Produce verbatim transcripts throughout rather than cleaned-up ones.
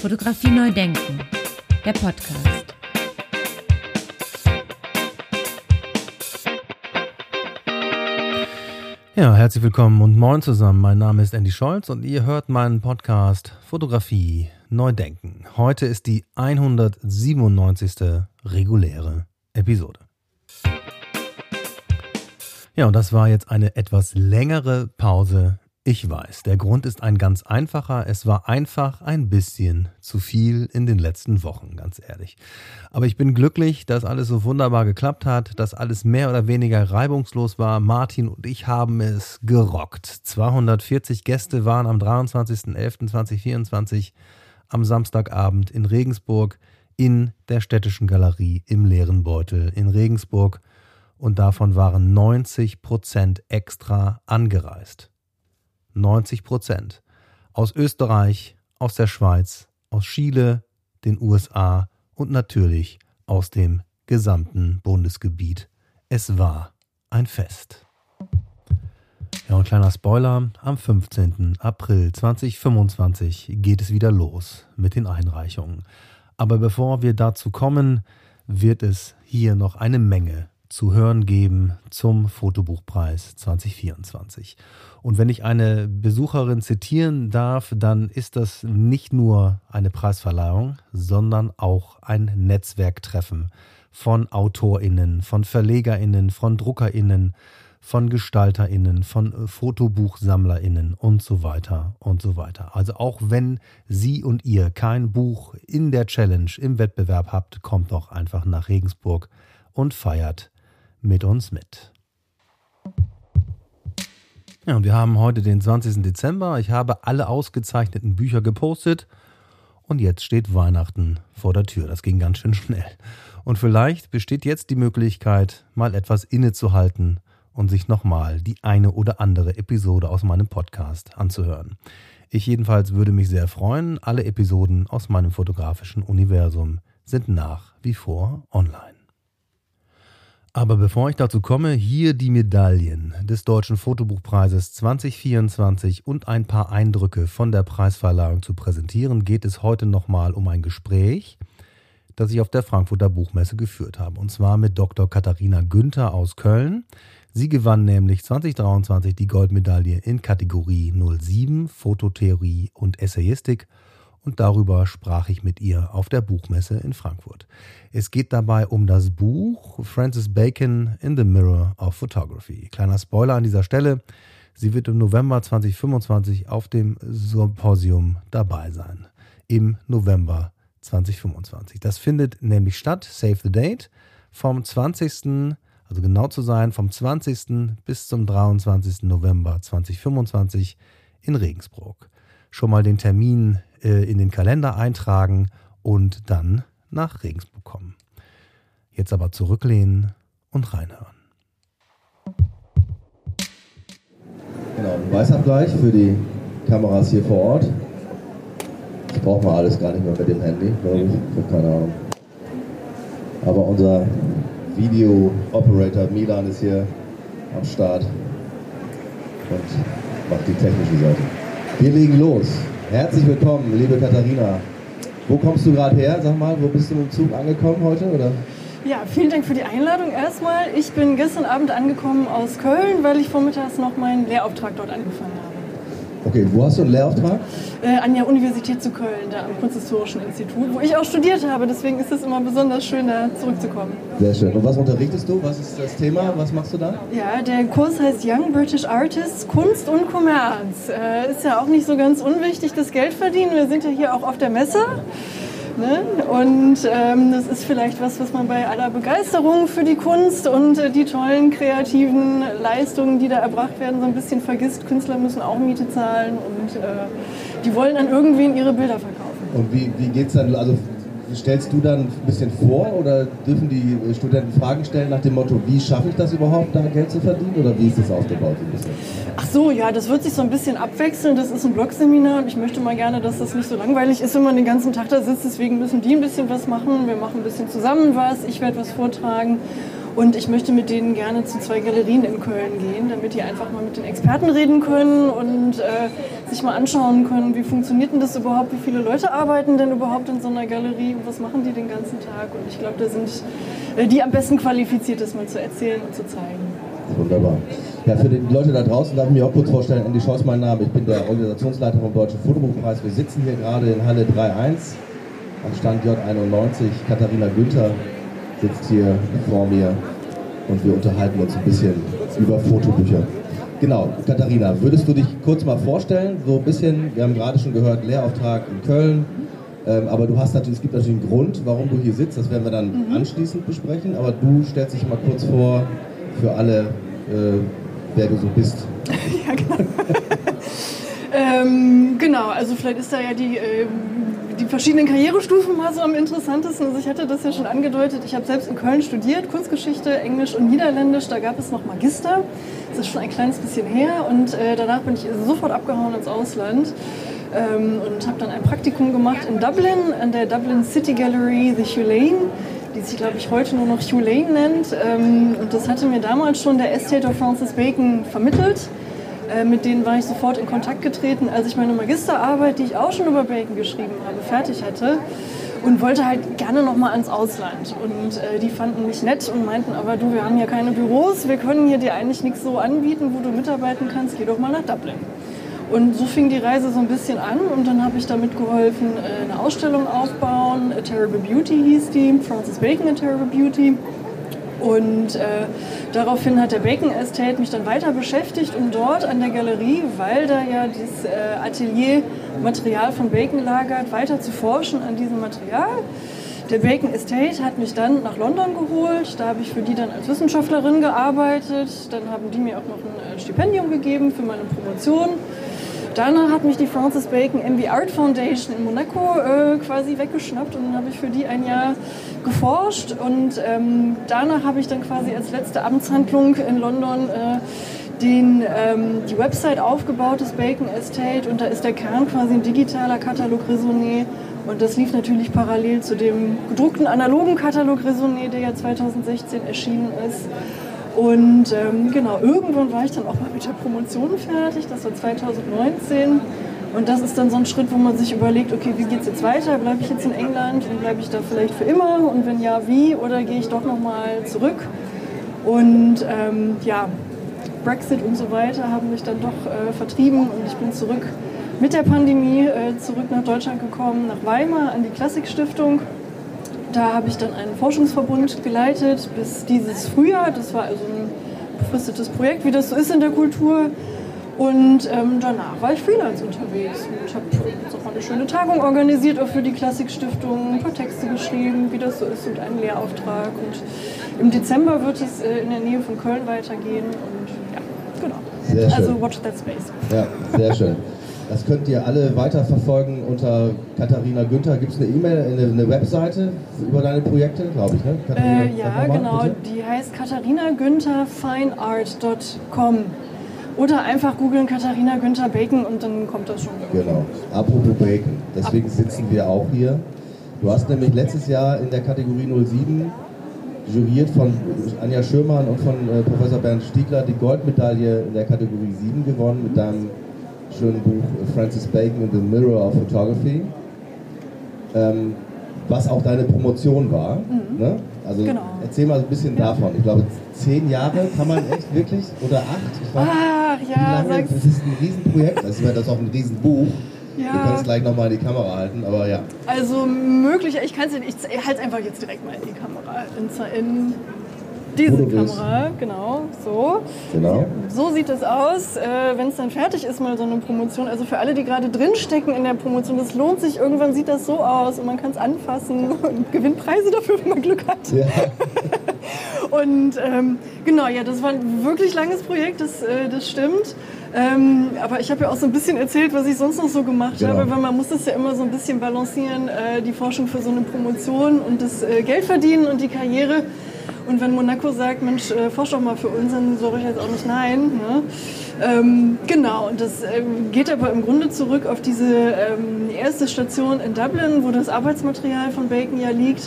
Fotografie neu denken, der Podcast. Ja, herzlich willkommen und moin zusammen. Mein Name ist Andy Scholz und ihr hört meinen Podcast Fotografie neu denken. Heute ist die hundertsiebenundneunzigste reguläre Episode. Ja, und das war jetzt eine etwas längere Pause. Ich weiß, der Grund ist ein ganz einfacher. Es war einfach ein bisschen zu viel in den letzten Wochen, ganz ehrlich. Aber ich bin glücklich, dass alles so wunderbar geklappt hat, dass alles mehr oder weniger reibungslos war. Martin und ich haben es gerockt. zweihundertvierzig Gäste waren am dreiundzwanzigsten elften zweitausendvierundzwanzig am Samstagabend in Regensburg in der Städtischen Galerie im Leeren Beutel in Regensburg. Und davon waren neunzig Prozent extra angereist. neunzig Prozent. Aus Österreich, aus der Schweiz, aus Chile, den U S A und natürlich aus dem gesamten Bundesgebiet. Es war ein Fest. Ja, und kleiner Spoiler, am fünfzehnten April zweitausendfünfundzwanzig geht es wieder los mit den Einreichungen. Aber bevor wir dazu kommen, wird es hier noch eine Menge zu hören geben zum Fotobuchpreis zweitausendvierundzwanzig. Und wenn ich eine Besucherin zitieren darf, dann ist das nicht nur eine Preisverleihung, sondern auch ein Netzwerktreffen von AutorInnen, von VerlegerInnen, von DruckerInnen, von GestalterInnen, von FotobuchsammlerInnen und so weiter und so weiter. Also auch wenn Sie und ihr kein Buch in der Challenge, im Wettbewerb habt, kommt doch einfach nach Regensburg und feiert mit uns mit. Ja, und wir haben heute den zwanzigsten Dezember. Ich habe alle ausgezeichneten Bücher gepostet und jetzt steht Weihnachten vor der Tür. Das ging ganz schön schnell. Und vielleicht besteht jetzt die Möglichkeit, mal etwas innezuhalten und sich nochmal die eine oder andere Episode aus meinem Podcast anzuhören. Ich jedenfalls würde mich sehr freuen. Alle Episoden aus meinem fotografischen Universum sind nach wie vor online. Aber bevor ich dazu komme, hier die Medaillen des Deutschen Fotobuchpreises zweitausendvierundzwanzig und ein paar Eindrücke von der Preisverleihung zu präsentieren, geht es heute nochmal um ein Gespräch, das ich auf der Frankfurter Buchmesse geführt habe. Und zwar mit Doktor Katharina Günther aus Köln. Sie gewann nämlich zweitausenddreiundzwanzig die Goldmedaille in Kategorie null sieben, Fototheorie und Essayistik. Und darüber sprach ich mit ihr auf der Buchmesse in Frankfurt. Es geht dabei um das Buch Francis Bacon in the Mirror of Photography. Kleiner Spoiler an dieser Stelle, sie wird im November zweitausendfünfundzwanzig auf dem Symposium dabei sein. Im November zweitausendfünfundzwanzig. Das findet nämlich statt, save the date, vom zwanzigsten, also genau zu sein, vom zwanzigsten bis zum dreiundzwanzigsten November zweitausendfünfundzwanzig in Regensburg. Schon mal den Termin äh, in den Kalender eintragen und dann nach Regensburg kommen. Jetzt aber zurücklehnen und reinhören. Genau, Weißabgleich für die Kameras hier vor Ort. Das braucht man alles gar nicht mehr mit dem Handy, glaube ich. Ich habe keine Ahnung. Aber unser Video-Operator Milan ist hier am Start und macht die technische Seite. Wir legen los. Herzlich willkommen, liebe Katharina. Wo kommst du gerade her? Sag mal, wo bist du im Zug angekommen heute? Oder? Ja, vielen Dank für die Einladung erstmal. Ich bin gestern Abend angekommen aus Köln, weil ich vormittags noch meinen Lehrauftrag dort angefangen habe. Okay, wo hast du einen Lehrauftrag? Äh, an der Universität zu Köln, da am Kunsthistorischen Institut, wo ich auch studiert habe. Deswegen ist es immer besonders schön, da zurückzukommen. Sehr schön. Und was unterrichtest du? Was ist das Thema? Was machst du da? Ja, der Kurs heißt Young British Artists, Kunst und Kommerz. Äh, ist ja auch nicht so ganz unwichtig, das Geld verdienen. Wir sind ja hier auch auf der Messe. Ne? Und ähm, das ist vielleicht was, was man bei aller Begeisterung für die Kunst und äh, die tollen kreativen Leistungen, die da erbracht werden, so ein bisschen vergisst. Künstler müssen auch Miete zahlen und äh, die wollen an irgendwen ihre Bilder verkaufen. Und wie, wie geht's dann? Also stellst du dann ein bisschen vor oder dürfen die Studenten Fragen stellen nach dem Motto, wie schaffe ich das überhaupt, da Geld zu verdienen? Oder wie ist das aufgebaut? Ein bisschen? Ach so, ja, das wird sich so ein bisschen abwechseln. Das ist ein Blogseminar und ich möchte mal gerne, dass das nicht so langweilig ist, wenn man den ganzen Tag da sitzt. Deswegen müssen die ein bisschen was machen. Wir machen ein bisschen zusammen was. Ich werde was vortragen. Und ich möchte mit denen gerne zu zwei Galerien in Köln gehen, damit die einfach mal mit den Experten reden können und äh, sich mal anschauen können, wie funktioniert denn das überhaupt, wie viele Leute arbeiten denn überhaupt in so einer Galerie und was machen die den ganzen Tag. Und ich glaube, da sind äh, die am besten qualifiziert, das mal zu erzählen und zu zeigen. Wunderbar. Ja, für die Leute da draußen darf ich mich auch kurz vorstellen, Andy Scholz mein Name, ich bin der Organisationsleiter vom Deutschen Fotobuchpreis. Wir sitzen hier gerade in Halle drei eins am Stand J einundneunzig. Katharina Günther sitzt hier vor mir und wir unterhalten uns ein bisschen über Fotobücher. Genau, Katharina, würdest du dich kurz mal vorstellen, so ein bisschen, wir haben gerade schon gehört, Lehrauftrag in Köln, ähm, aber du hast natürlich, es gibt natürlich einen Grund, warum du hier sitzt, das werden wir dann mhm. anschließend besprechen, aber du stellst dich mal kurz vor, für alle, äh, wer du so bist. Ja, genau. ähm, genau, also vielleicht ist da ja die... Äh, die verschiedenen Karrierestufen mal so am interessantesten. Also ich hatte das ja schon angedeutet, ich habe selbst in Köln studiert, Kunstgeschichte, Englisch und Niederländisch, da gab es noch Magister, das ist schon ein kleines bisschen her und äh, danach bin ich sofort abgehauen ins Ausland ähm, und habe dann ein Praktikum gemacht in Dublin, an der Dublin City Gallery, The Hugh Lane, die sich, glaube ich, heute nur noch Hugh Lane nennt, ähm, und das hatte mir damals schon der Estate of Francis Bacon vermittelt. Mit denen war ich sofort in Kontakt getreten, als ich meine Magisterarbeit, die ich auch schon über Bacon geschrieben habe, fertig hatte und wollte halt gerne nochmal ans Ausland. Und äh, die fanden mich nett und meinten, aber du, wir haben hier keine Büros, wir können hier dir eigentlich nichts so anbieten, wo du mitarbeiten kannst, geh doch mal nach Dublin. Und so fing die Reise so ein bisschen an und dann habe ich damit geholfen, äh, eine Ausstellung aufbauen, A Terrible Beauty hieß die, Francis Bacon A Terrible Beauty. Und äh, daraufhin hat der Bacon Estate mich dann weiter beschäftigt und dort an der Galerie, weil da ja das äh, Atelier Material von Bacon lagert, weiter zu forschen an diesem Material. Der Bacon Estate hat mich dann nach London geholt, da habe ich für die dann als Wissenschaftlerin gearbeitet, dann haben die mir auch noch ein Stipendium gegeben für meine Promotion. Danach hat mich die Francis Bacon M B Art Foundation in Monaco äh, quasi weggeschnappt und dann habe ich für die ein Jahr geforscht und ähm, danach habe ich dann quasi als letzte Amtshandlung in London äh, den, ähm, die Website aufgebaut des Bacon Estate und da ist der Kern quasi ein digitaler Katalog Raisonné und das lief natürlich parallel zu dem gedruckten analogen Katalog Raisonné, der ja zweitausendsechzehn erschienen ist. Und ähm, genau, irgendwann war ich dann auch mal mit der Promotion fertig, das war zweitausendneunzehn. Und das ist dann so ein Schritt, wo man sich überlegt, okay, wie geht es jetzt weiter? Bleibe ich jetzt in England und bleibe ich da vielleicht für immer? Und wenn ja, wie? Oder gehe ich doch nochmal zurück? Und ähm, ja, Brexit und so weiter haben mich dann doch äh, vertrieben und ich bin zurück mit der Pandemie äh, zurück nach Deutschland gekommen, nach Weimar an die Klassikstiftung. Da habe ich dann einen Forschungsverbund geleitet bis dieses Frühjahr. Das war also ein befristetes Projekt, wie das so ist in der Kultur. Und ähm, danach war ich Freelance unterwegs und habe jetzt auch mal eine schöne Tagung organisiert, auch für die Klassikstiftung, ein paar Texte geschrieben, wie das so ist und einen Lehrauftrag. Und im Dezember wird es äh, in der Nähe von Köln weitergehen und ja, genau. Sehr schön. Also watch that space. Ja, sehr schön. Das könnt ihr alle weiterverfolgen unter Katharina Günther. Gibt es eine E-Mail, eine, eine Webseite über deine Projekte, glaube ich, ne? Katharina, äh, ja, mal, genau. Bitte? Die heißt katharina günther fine art dot com. Oder einfach googeln Katharina Günther Bacon und dann kommt das schon irgendwie. Genau. Apropos Bacon. Deswegen Apropos sitzen wir auch hier. Du hast nämlich letztes Jahr in der Kategorie null sieben juriert von Anja Schürmann und von äh, Professor Bernd Stiegler die Goldmedaille in der Kategorie sieben gewonnen mit deinem schönen Buch Francis Bacon and the Mirror of Photography, ähm, was auch deine Promotion war. Mhm. Ne? Also genau. Erzähl mal ein bisschen ja. davon. Ich glaube, zehn Jahre kann man echt wirklich, oder acht? Ich weiß, Ach ja, lange, das ist ein Riesenprojekt, das ist das auch ein Riesenbuch. Ja. Du kannst gleich nochmal in die Kamera halten, aber ja. Also möglich, ich kann es nicht, ich halte es einfach jetzt direkt mal in die Kamera. In, in diese Kamera, genau, so. Genau. So sieht es aus, äh, wenn es dann fertig ist, mal so eine Promotion. Also für alle, die gerade drinstecken in der Promotion, das lohnt sich. Irgendwann sieht das so aus und man kann es anfassen und gewinnt Preise dafür, wenn man Glück hat. Ja. Und ähm, genau, ja, das war ein wirklich langes Projekt, das, äh, das stimmt. Ähm, aber ich habe ja auch so ein bisschen erzählt, was ich sonst noch so gemacht genau. habe, weil man muss das ja immer so ein bisschen balancieren, äh, die Forschung für so eine Promotion und das äh, Geld verdienen und die Karriere. Und wenn Monaco sagt, Mensch, äh, forsch doch mal für uns, dann sage ich jetzt auch nicht nein. Ne? Ähm, genau, und das ähm, geht aber im Grunde zurück auf diese ähm, erste Station in Dublin, wo das Arbeitsmaterial von Bacon ja liegt.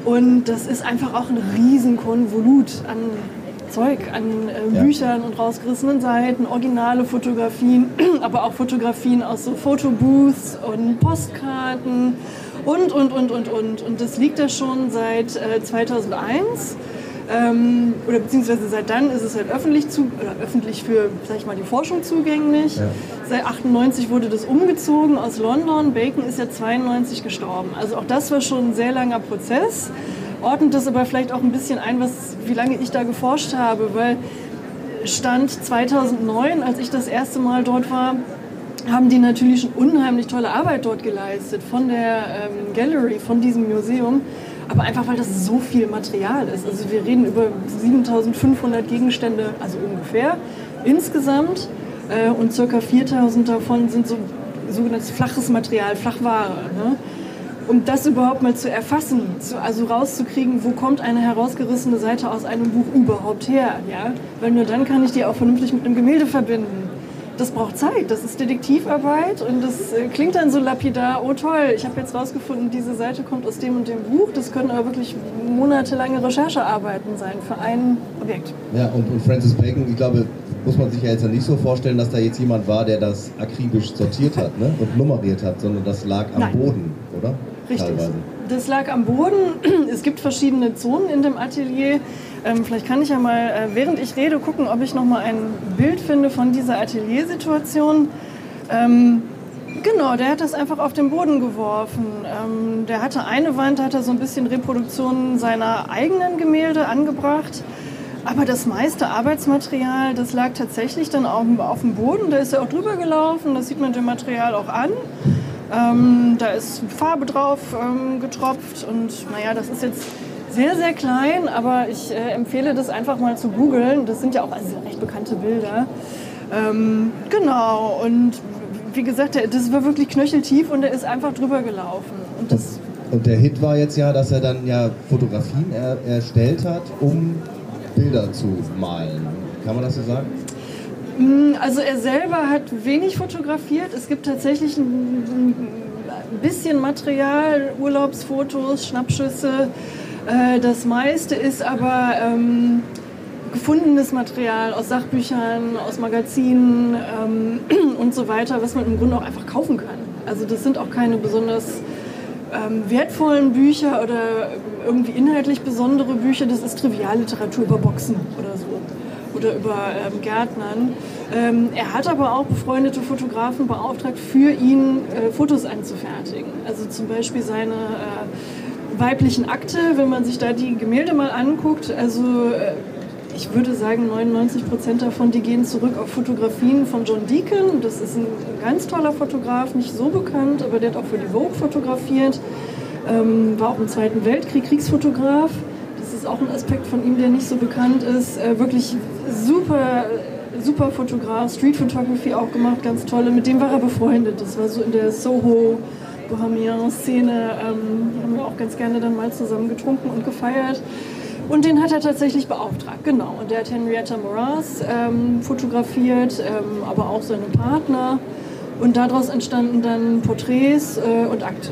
Und das ist einfach auch ein riesen Konvolut an Zeug, an äh, Ja. Büchern und rausgerissenen Seiten, originale Fotografien, aber auch Fotografien aus so Fotobooths und Postkarten und, und, und, und, und. Und das liegt da schon seit äh, zweitausendeins. Ähm, oder beziehungsweise seit dann ist es halt öffentlich, zu, oder öffentlich für, sag ich mal, die Forschung zugänglich. Ja. Seit achtundneunzig wurde das umgezogen aus London. Bacon ist ja zweiundneunzig gestorben. Also auch das war schon ein sehr langer Prozess. Ordnet das aber vielleicht auch ein bisschen ein, was, wie lange ich da geforscht habe, weil Stand zweitausendneun, als ich das erste Mal dort war, haben die natürlich schon unheimlich tolle Arbeit dort geleistet von der ähm, Gallery, von diesem Museum. Aber einfach, weil das so viel Material ist. Also wir reden über siebentausendfünfhundert Gegenstände, also ungefähr, insgesamt. Äh, und ca. viertausend davon sind so sogenanntes flaches Material, Flachware. Ne? Um das überhaupt mal zu erfassen, zu, also rauszukriegen, wo kommt eine herausgerissene Seite aus einem Buch überhaupt her. Ja? Weil nur dann kann ich die auch vernünftig mit einem Gemälde verbinden. Das braucht Zeit, das ist Detektivarbeit und das äh, klingt dann so lapidar, oh toll, ich habe jetzt rausgefunden, diese Seite kommt aus dem und dem Buch. Das können aber wirklich monatelange Recherchearbeiten sein für ein Objekt. Ja, und, und Francis Bacon, ich glaube, muss man sich ja jetzt nicht so vorstellen, dass da jetzt jemand war, der das akribisch sortiert hat, ne? Und nummeriert hat, sondern das lag am Nein. Boden, oder? Richtig. Teilweise. Das lag am Boden. Es gibt verschiedene Zonen in dem Atelier. Ähm, vielleicht kann ich ja mal, äh, während ich rede, gucken, ob ich noch mal ein Bild finde von dieser Ateliersituation. Ähm, genau, der hat das einfach auf den Boden geworfen. Ähm, der hatte eine Wand, da hat er so ein bisschen Reproduktionen seiner eigenen Gemälde angebracht. Aber das meiste Arbeitsmaterial, das lag tatsächlich dann auf, auf dem Boden. Da ist er auch drüber gelaufen, das sieht man dem Material auch an. Ähm, da ist Farbe drauf ähm, getropft und naja, das ist jetzt sehr, sehr klein, aber ich äh, empfehle das einfach mal zu googeln. Das sind ja auch also recht bekannte Bilder. Ähm, genau, und wie gesagt, der, das war wirklich knöcheltief und er ist einfach drüber gelaufen. Und, das Und der Hit war jetzt ja, dass er dann ja Fotografien er, erstellt hat, um Bilder zu malen. Kann man das so sagen? Also er selber hat wenig fotografiert. Es gibt tatsächlich ein, ein bisschen Material, Urlaubsfotos, Schnappschüsse. Das meiste ist aber ähm, gefundenes Material aus Sachbüchern, aus Magazinen ähm, und so weiter, was man im Grunde auch einfach kaufen kann. Also das sind auch keine besonders ähm, wertvollen Bücher oder irgendwie inhaltlich besondere Bücher. Das ist Trivialliteratur über Boxen oder so. Oder über ähm, Gärtnern. Ähm, er hat aber auch befreundete Fotografen beauftragt, für ihn äh, Fotos anzufertigen. Also zum Beispiel seine äh, weiblichen Akte, wenn man sich da die Gemälde mal anguckt. Also äh, ich würde sagen, neunundneunzig Prozent davon, die gehen zurück auf Fotografien von John Deacon. Das ist ein ganz toller Fotograf, nicht so bekannt, aber der hat auch für die Vogue fotografiert. Ähm, war auch im Zweiten Weltkrieg Kriegsfotograf. Das ist auch ein Aspekt von ihm, der nicht so bekannt ist. Äh, wirklich super, super Fotograf, Street Photography auch gemacht, ganz tolle. Mit dem war er befreundet. Das war so in der Soho Bohemian-Szene. Ähm, haben wir auch ganz gerne dann mal zusammen getrunken und gefeiert. Und den hat er tatsächlich beauftragt, genau. Und der hat Henrietta Moraz ähm, fotografiert, ähm, aber auch seine Partner. Und daraus entstanden dann Porträts äh, und Akte.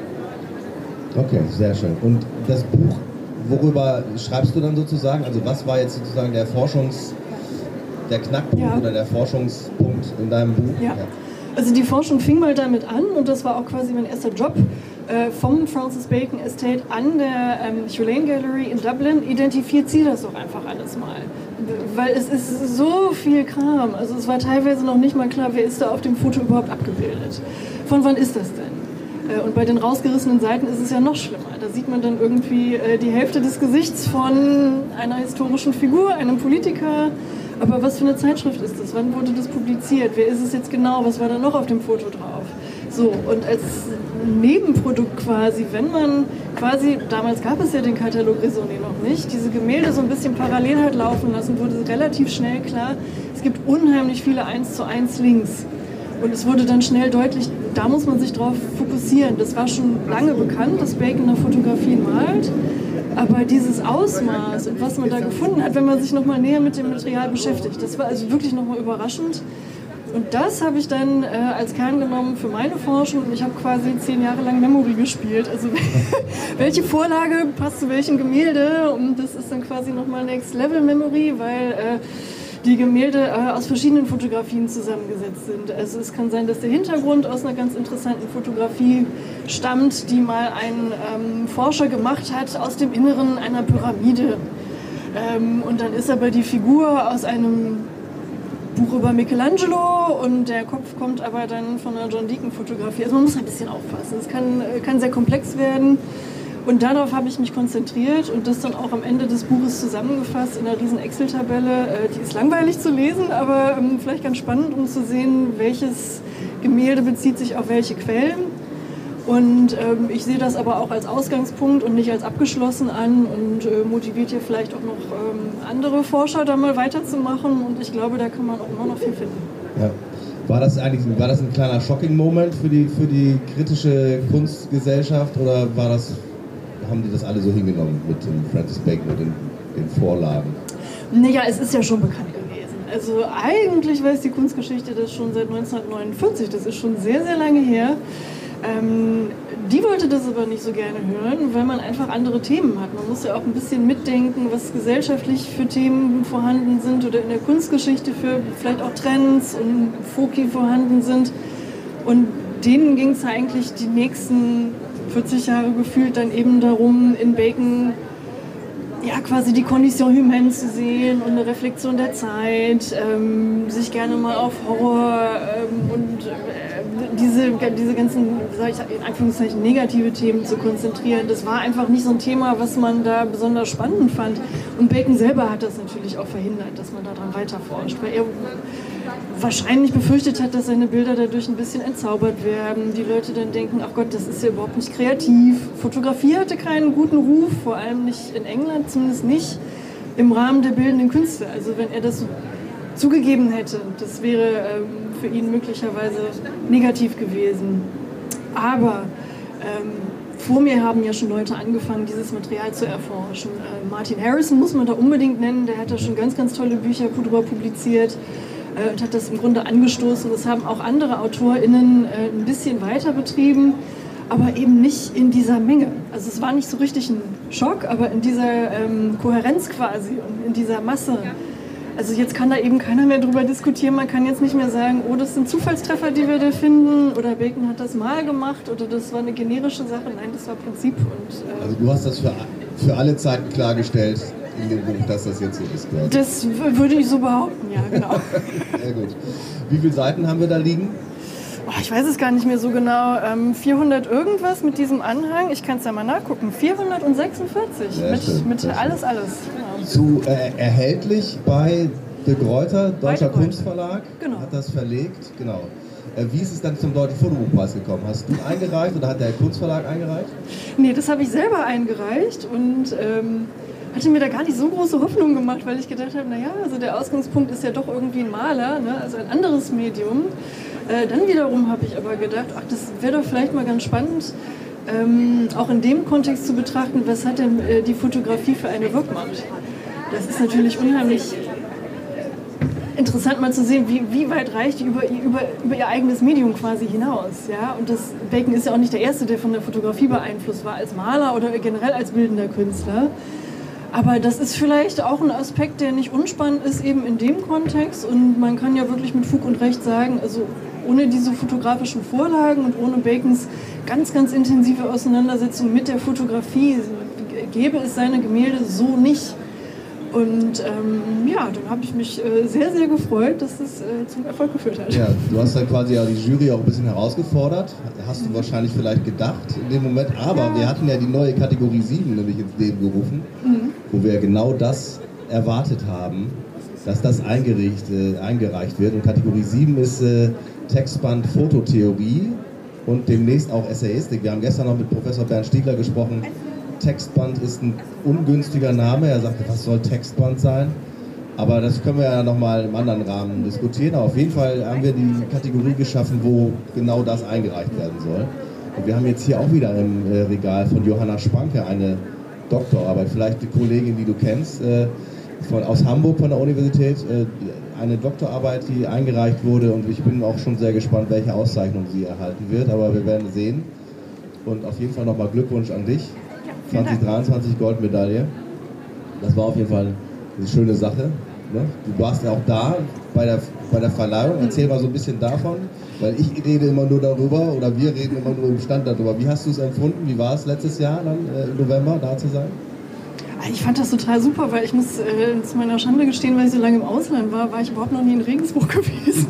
Okay, sehr schön. Und das Buch, worüber schreibst du dann sozusagen? Also was war jetzt sozusagen der Forschungs-, der Knackpunkt ja. oder der Forschungspunkt in deinem Buch? Ja. ja, also die Forschung fing mal damit an und das war auch quasi mein erster Job äh, vom Francis Bacon Estate an der ähm, Tulane Gallery in Dublin. Identifiziert sie das doch einfach alles mal. Weil es ist so viel Kram. Also es war teilweise noch nicht mal klar, wer ist da auf dem Foto überhaupt abgebildet. Von wann ist das denn? Und bei den rausgerissenen Seiten ist es ja noch schlimmer. Da sieht man dann irgendwie äh, die Hälfte des Gesichts von einer historischen Figur, einem Politiker. Aber was für eine Zeitschrift ist das? Wann wurde das publiziert? Wer ist es jetzt genau? Was war da noch auf dem Foto drauf? So, und als Nebenprodukt quasi, wenn man quasi, damals gab es ja den Katalog Raisonné noch nicht, diese Gemälde so ein bisschen parallel hat laufen lassen, wurde relativ schnell klar, es gibt unheimlich viele eins zu eins Links. Und es wurde dann schnell deutlich, da muss man sich drauf fokussieren. Das war schon lange bekannt, dass Bacon nach Fotografien malt. Aber dieses Ausmaß und was man da gefunden hat, wenn man sich nochmal näher mit dem Material beschäftigt, das war also wirklich nochmal überraschend. und das habe ich dann äh, als Kern genommen für meine Forschung und ich habe quasi zehn Jahre lang Memory gespielt. Also welche Vorlage passt zu welchem Gemälde und das ist dann quasi nochmal Next Level Memory, weil äh, die Gemälde äh, aus verschiedenen Fotografien zusammengesetzt sind. Also es kann sein, dass der Hintergrund aus einer ganz interessanten Fotografie stammt, die mal ein ähm, Forscher gemacht hat aus dem Inneren einer Pyramide. Ähm, und dann ist aber die Figur aus einem Buch über Michelangelo und der Kopf kommt aber dann von einer John Deacon-Fotografie. Also man muss ein bisschen aufpassen. Es kann, kann sehr komplex werden. Und darauf habe ich mich konzentriert und das dann auch am Ende des Buches zusammengefasst in einer riesen Excel-Tabelle. Die ist langweilig zu lesen, aber vielleicht ganz spannend, um zu sehen, welches Gemälde bezieht sich auf welche Quellen. Und ähm, ich sehe das aber auch als Ausgangspunkt und nicht als abgeschlossen an und äh, motiviert hier vielleicht auch noch ähm, andere Forscher, da mal weiterzumachen. Und ich glaube, da kann man auch immer noch viel finden. Ja. War das eigentlich war das ein kleiner Shocking-Moment für die, für die kritische Kunstgesellschaft oder war das, haben die das alle so hingenommen mit dem Francis Bacon und den, den Vorlagen? Naja, es ist ja schon bekannt gewesen. Also eigentlich weiß die Kunstgeschichte das schon seit neunzehnhundertneunundvierzig. Das ist schon sehr, sehr lange her. Ähm, die wollte das aber nicht so gerne hören, weil man einfach andere Themen hat. Man muss ja auch ein bisschen mitdenken, was gesellschaftlich für Themen vorhanden sind oder in der Kunstgeschichte für vielleicht auch Trends und Foki vorhanden sind. Und denen ging es eigentlich die nächsten vierzig Jahre gefühlt dann eben darum, in Bacon ja, quasi die Condition humaine zu sehen und eine Reflexion der Zeit, ähm, sich gerne mal auf Horror ähm, und äh, diese, diese ganzen, sag ich in Anführungszeichen, negative Themen zu konzentrieren. Das war einfach nicht so ein Thema, was man da besonders spannend fand. Und Bacon selber hat das natürlich auch verhindert, dass man daran weiterforscht, weil er wahrscheinlich befürchtet hat, dass seine Bilder dadurch ein bisschen entzaubert werden. Die Leute dann denken, ach Gott, das ist ja überhaupt nicht kreativ. Fotografie hatte keinen guten Ruf, vor allem nicht in England, zumindest nicht im Rahmen der bildenden Künste. Also wenn er das so zugegeben hätte, das wäre ähm, für ihn möglicherweise negativ gewesen. Aber ähm, vor mir haben ja schon Leute angefangen, dieses Material zu erforschen. Äh, Martin Harrison muss man da unbedingt nennen, der hat da schon ganz, ganz tolle Bücher drüber publiziert äh, und hat das im Grunde angestoßen. Das haben auch andere AutorInnen äh, ein bisschen weiter betrieben, aber eben nicht in dieser Menge. Also es war nicht so richtig ein Schock, aber in dieser ähm, Kohärenz quasi und in dieser Masse. Also jetzt kann da eben keiner mehr drüber diskutieren, man kann jetzt nicht mehr sagen, oh, das sind Zufallstreffer, die wir da finden, oder Bacon hat das mal gemacht, oder das war eine generische Sache. Nein, das war Prinzip. Und, äh also du hast das für, für alle Zeiten klargestellt in dem Buch, dass das jetzt so ist, glaube ich. Das würde ich so behaupten, ja, genau. Sehr gut. Wie viele Seiten haben wir da liegen? Oh, ich weiß es gar nicht mehr so genau. Ähm, vierhundert irgendwas mit diesem Anhang. Ich kann es ja mal nachgucken. vierhundertsechsundvierzig Ja, mit, stimmt, mit alles, stimmt. alles. Genau. Zu, äh, erhältlich bei De Gruyter, Deutscher Gruyter. Kunstverlag, Genau. hat das verlegt. Genau. Äh, wie ist es dann zum Deutschen Fotobuchpreis gekommen? Hast du eingereicht oder hat der Kunstverlag eingereicht? Nee, das habe ich selber eingereicht und ähm, hatte mir da gar nicht so große Hoffnung gemacht, weil ich gedacht habe, naja, also der Ausgangspunkt ist ja doch irgendwie ein Maler, ne? Also ein anderes Medium. Äh, dann wiederum habe ich aber gedacht, ach, das wäre doch vielleicht mal ganz spannend, ähm, auch in dem Kontext zu betrachten, was hat denn äh, die Fotografie für eine Wirkmacht. Das ist natürlich unheimlich interessant mal zu sehen, wie, wie weit reicht die über, über, über ihr eigenes Medium quasi hinaus. Ja? Und das, Bacon ist ja auch nicht der Erste, der von der Fotografie beeinflusst war, als Maler oder generell als bildender Künstler. Aber das ist vielleicht auch ein Aspekt, der nicht unspannend ist, eben in dem Kontext. Und man kann ja wirklich mit Fug und Recht sagen, also ohne diese fotografischen Vorlagen und ohne Bacons ganz, ganz intensive Auseinandersetzung mit der Fotografie gäbe es seine Gemälde so nicht. Und ähm, ja, dann habe ich mich äh, sehr, sehr gefreut, dass es äh, zum Erfolg geführt hat. Ja, du hast dann quasi ja die Jury auch ein bisschen herausgefordert. Hast du wahrscheinlich vielleicht gedacht in dem Moment. Aber ja. Wir hatten ja die neue Kategorie sieben nämlich ins Leben gerufen, mhm. wo wir genau das erwartet haben, dass das eingereicht, äh, eingereicht wird. Und Kategorie sieben ist äh, Textband Fototheorie und demnächst auch Essayistik. Wir haben gestern noch mit Professor Bernd Stiegler gesprochen. Textband ist ein ungünstiger Name. Er sagte, was soll Textband sein? Aber das können wir ja nochmal im anderen Rahmen diskutieren. Aber auf jeden Fall haben wir die Kategorie geschaffen, wo genau das eingereicht werden soll. Und wir haben jetzt hier auch wieder im äh, Regal von Johanna Spanke eine Doktorarbeit. Vielleicht die Kollegin, die du kennst, äh, von, aus Hamburg von der Universität, äh, eine Doktorarbeit, die eingereicht wurde und ich bin auch schon sehr gespannt, welche Auszeichnung sie erhalten wird, aber wir werden sehen. Und auf jeden Fall nochmal Glückwunsch an dich. Ja, zwanzig dreiundzwanzig Goldmedaille. Das war auf jeden Fall eine schöne Sache. Ne? Du warst ja auch da bei der, bei der Verleihung. Erzähl mal so ein bisschen davon, weil ich rede immer nur darüber oder wir reden immer nur im Stand darüber. Wie hast du es empfunden? Wie war es letztes Jahr dann äh, im November da zu sein? Ich fand das total super, weil ich muss äh, zu meiner Schande gestehen, weil ich so lange im Ausland war, war ich überhaupt noch nie in Regensburg gewesen.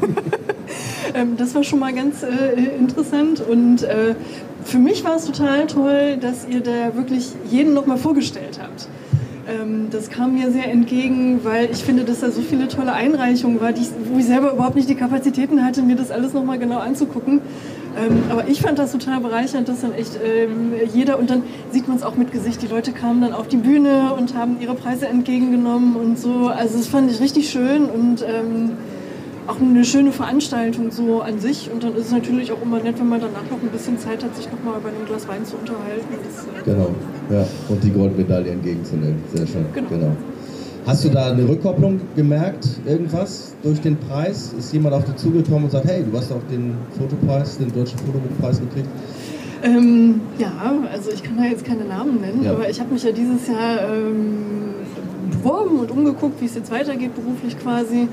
ähm, das war schon mal ganz äh, interessant und äh, für mich war es total toll, dass ihr da wirklich jeden nochmal vorgestellt habt. Ähm, das kam mir sehr entgegen, weil ich finde, dass da so viele tolle Einreichungen waren, wo ich selber überhaupt nicht die Kapazitäten hatte, mir das alles nochmal genau anzugucken. Ähm, aber ich fand das total bereichernd, dass dann echt ähm, jeder, und dann sieht man es auch mit Gesicht, die Leute kamen dann auf die Bühne und haben ihre Preise entgegengenommen und so. Also das fand ich richtig schön und ähm, auch eine schöne Veranstaltung so an sich. Und dann ist es natürlich auch immer nett, wenn man danach noch ein bisschen Zeit hat, sich nochmal über ein Glas Wein zu unterhalten. Das, äh genau, ja. Und die Goldmedaille entgegenzunehmen. Sehr schön. Genau. genau. Hast du da eine Rückkopplung gemerkt, irgendwas durch den Preis? Ist jemand auf dich zugekommen und sagt, hey, du hast auch den Fotopreis, den Deutschen Fotobuchpreis gekriegt? Ähm, ja, also ich kann da jetzt keine Namen nennen, ja. aber ich habe mich ja dieses Jahr ähm, beworben und umgeguckt, wie es jetzt weitergeht beruflich quasi.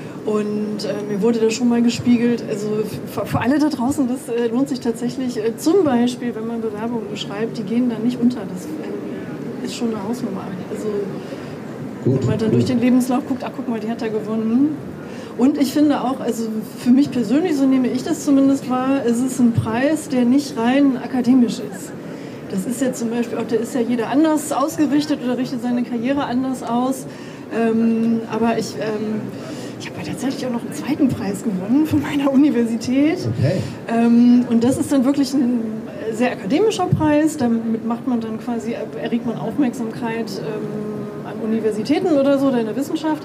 Und äh, mir wurde das schon mal gespiegelt. Also für, für alle da draußen, das äh, lohnt sich tatsächlich. Äh, zum Beispiel, wenn man Bewerbungen schreibt, die gehen dann nicht unter. Das äh, ist schon eine Hausnummer. Also Gut, wenn man dann gut. durch den Lebenslauf guckt, ach guck mal, die hat da gewonnen. Und ich finde auch, also für mich persönlich, so nehme ich das zumindest wahr, ist es ein Preis, der nicht rein akademisch ist. Das ist ja zum Beispiel auch, da ist ja jeder anders ausgerichtet oder richtet seine Karriere anders aus. Ähm, aber ich, ähm, ich habe ja tatsächlich auch noch einen zweiten Preis gewonnen von meiner Universität. Okay. Ähm, und das ist dann wirklich ein sehr akademischer Preis. Damit macht man dann quasi, erregt man Aufmerksamkeit ähm, an Universitäten oder so oder in der Wissenschaft.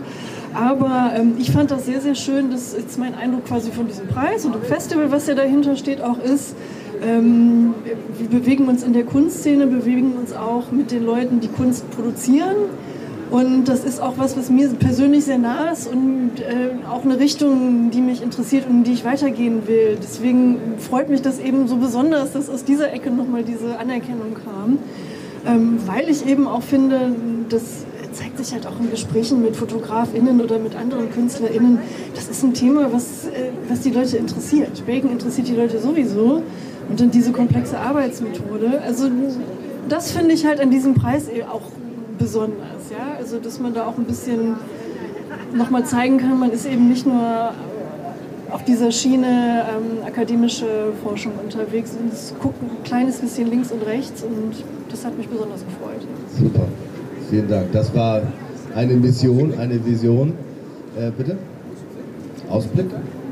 Aber ähm, ich fand das sehr, sehr schön, dass jetzt mein Eindruck quasi von diesem Preis und dem Festival, was ja dahinter steht, auch ist, ähm, wir bewegen uns in der Kunstszene, bewegen uns auch mit den Leuten, die Kunst produzieren. Und das ist auch was, was mir persönlich sehr nah ist und äh, auch eine Richtung, die mich interessiert und in die ich weitergehen will. Deswegen freut mich das eben so besonders, dass aus dieser Ecke nochmal diese Anerkennung kam. Ähm, weil ich eben auch finde, das zeigt sich halt auch in Gesprächen mit FotografInnen oder mit anderen KünstlerInnen. Das ist ein Thema, was, äh, was die Leute interessiert. Bacon interessiert die Leute sowieso. Und dann diese komplexe Arbeitsmethode. Also das finde ich halt an diesem Preis auch besonders. Ja? Also dass man da auch ein bisschen nochmal zeigen kann, man ist eben nicht nur auf dieser Schiene ähm, akademische Forschung unterwegs und es guckt ein kleines bisschen links und rechts und das hat mich besonders gefreut. Super, vielen Dank. Das war eine Mission, eine Vision. Äh, bitte? Ausblick?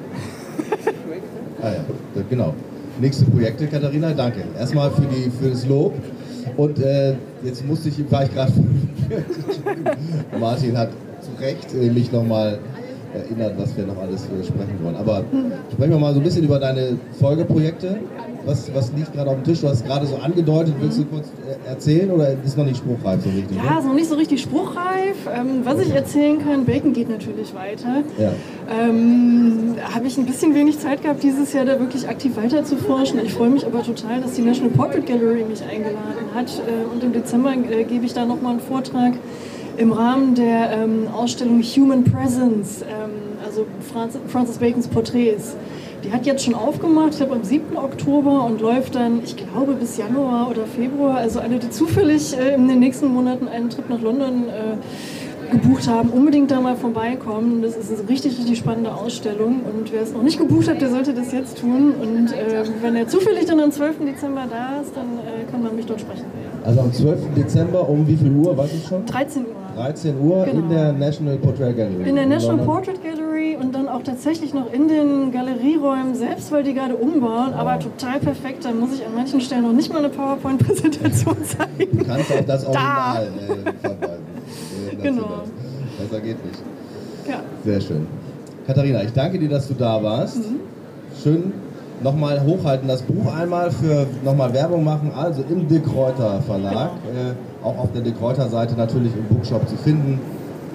Ah ja, genau. Nächste Projekte, Katharina, danke. Erstmal für, die, für das Lob. Und äh, jetzt musste ich, war ich gerade, Martin hat zu Recht äh, mich nochmal erinnert, was wir noch alles äh, sprechen wollen. Aber sprechen wir mal so ein bisschen über deine Folgeprojekte. Was, was liegt gerade auf dem Tisch? Du hast es gerade so angedeutet. Willst du kurz äh, erzählen oder ist noch nicht spruchreif so richtig? Ja, ist noch nicht so richtig spruchreif. Ähm, was ich erzählen kann, Bacon geht natürlich weiter. Ja. Ähm, habe ich ein bisschen wenig Zeit gehabt, dieses Jahr da wirklich aktiv weiter zu forschen. Ich freue mich aber total, dass die National Portrait Gallery mich eingeladen hat. Äh, und im Dezember äh, gebe ich da nochmal einen Vortrag im Rahmen der ähm, Ausstellung Human Presence, ähm, also Francis, Francis Bacons Porträts. Die hat jetzt schon aufgemacht, ich glaube am siebten Oktober und läuft dann, ich glaube, bis Januar oder Februar. Also alle, die zufällig äh, in den nächsten Monaten einen Trip nach London äh, gebucht haben, unbedingt da mal vorbeikommen. Das ist eine richtig, richtig spannende Ausstellung und wer es noch nicht gebucht hat, der sollte das jetzt tun. Und äh, wenn er zufällig dann am zwölften Dezember da ist, dann äh, kann man mich dort sprechen sehen. Also am zwölften Dezember um wie viel Uhr, weiß ich schon? dreizehn Uhr. dreizehn Uhr Genau. In der National Portrait Gallery. In der National London. Portrait Gallery und dann auch tatsächlich noch in den Galerieräumen selbst, weil die gerade umbauen, Ja. aber total perfekt. Da muss ich an manchen Stellen noch nicht mal eine PowerPoint-Präsentation zeigen. Du kannst auf das Da. Original äh, verweisen. Äh, Genau. Besser geht nicht. Ja. Sehr schön. Katharina, ich danke dir, dass du da warst. Mhm. Schön nochmal hochhalten, das Buch einmal für nochmal Werbung machen, also im De Kruiter Verlag, Genau. äh, auch auf der De Kruiter Seite natürlich im Bookshop zu finden.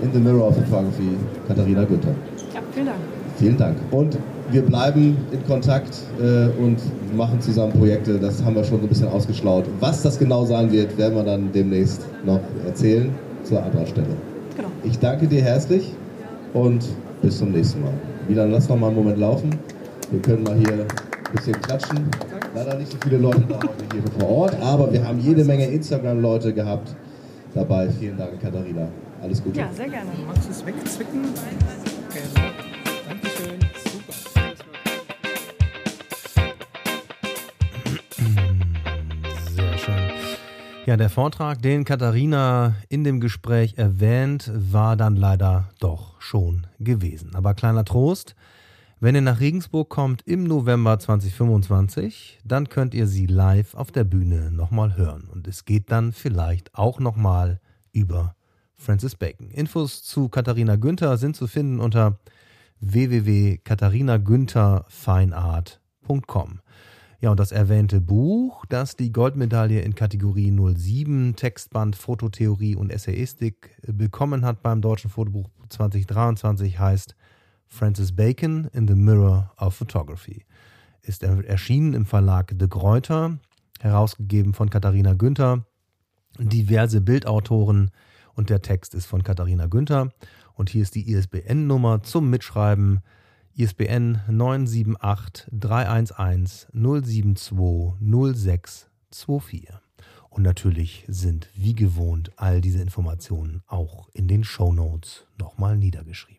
in the Mirror of Photography, Katharina Günther. Ja, vielen Dank. Vielen Dank. Und wir bleiben in Kontakt äh, und machen zusammen Projekte. Das haben wir schon so ein bisschen ausgeschlaut. Was das genau sein wird, werden wir dann demnächst noch erzählen zur anderer Stelle. Genau. Ich danke dir herzlich und bis zum nächsten Mal. Wieland, lass noch mal einen Moment laufen. Wir können mal hier ein bisschen klatschen. Leider nicht so viele Leute da heute hier vor Ort, aber wir haben jede Menge Instagram-Leute gehabt dabei. Vielen Dank, Katharina. Alles Gute. Ja, sehr gerne. Magst du es wegzwicken? Genau. Dankeschön. Super. Sehr schön. Ja, der Vortrag, den Katharina in dem Gespräch erwähnt, war dann leider doch schon gewesen. Aber kleiner Trost, wenn ihr nach Regensburg kommt im November zwanzig fünfundzwanzig, dann könnt ihr sie live auf der Bühne nochmal hören. Und es geht dann vielleicht auch nochmal über Francis Bacon. Infos zu Katharina Günther sind zu finden unter w w w punkt katharina günther fine art punkt com. Ja, und das erwähnte Buch, das die Goldmedaille in Kategorie null sieben Textband, Fototheorie und Essayistik bekommen hat beim Deutschen Fotobuch zwanzig dreiundzwanzig, heißt Francis Bacon in the Mirror of Photography. Ist erschienen im Verlag De Gruyter, herausgegeben von Katharina Günther, diverse Bildautoren, und der Text ist von Katharina Günther. Und hier ist die I S B N-Nummer zum Mitschreiben. I S B N neun sieben acht drei eins eins null sieben zwei null sechs zwei vier. Und natürlich sind wie gewohnt all diese Informationen auch in den Shownotes nochmal niedergeschrieben.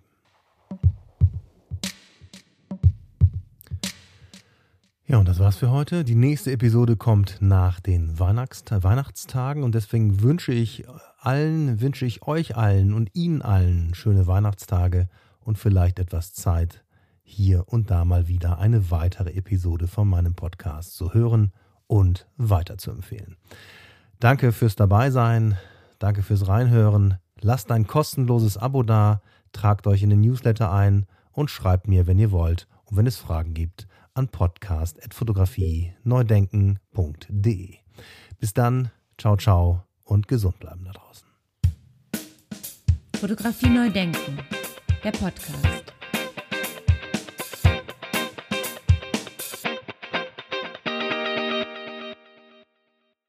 Ja, und das war's für heute. Die nächste Episode kommt nach den Weihnachts- Weihnachtstagen und deswegen wünsche ich allen, wünsche ich euch allen und Ihnen allen schöne Weihnachtstage und vielleicht etwas Zeit, hier und da mal wieder eine weitere Episode von meinem Podcast zu hören und weiterzuempfehlen. Danke fürs Dabeisein, danke fürs Reinhören. Lasst ein kostenloses Abo da, tragt euch in den Newsletter ein und schreibt mir, wenn ihr wollt und wenn es Fragen gibt, an podcast at fotografie neudenken punkt de. Bis dann, ciao, ciao und gesund bleiben da draußen. Fotografie neu denken, der Podcast.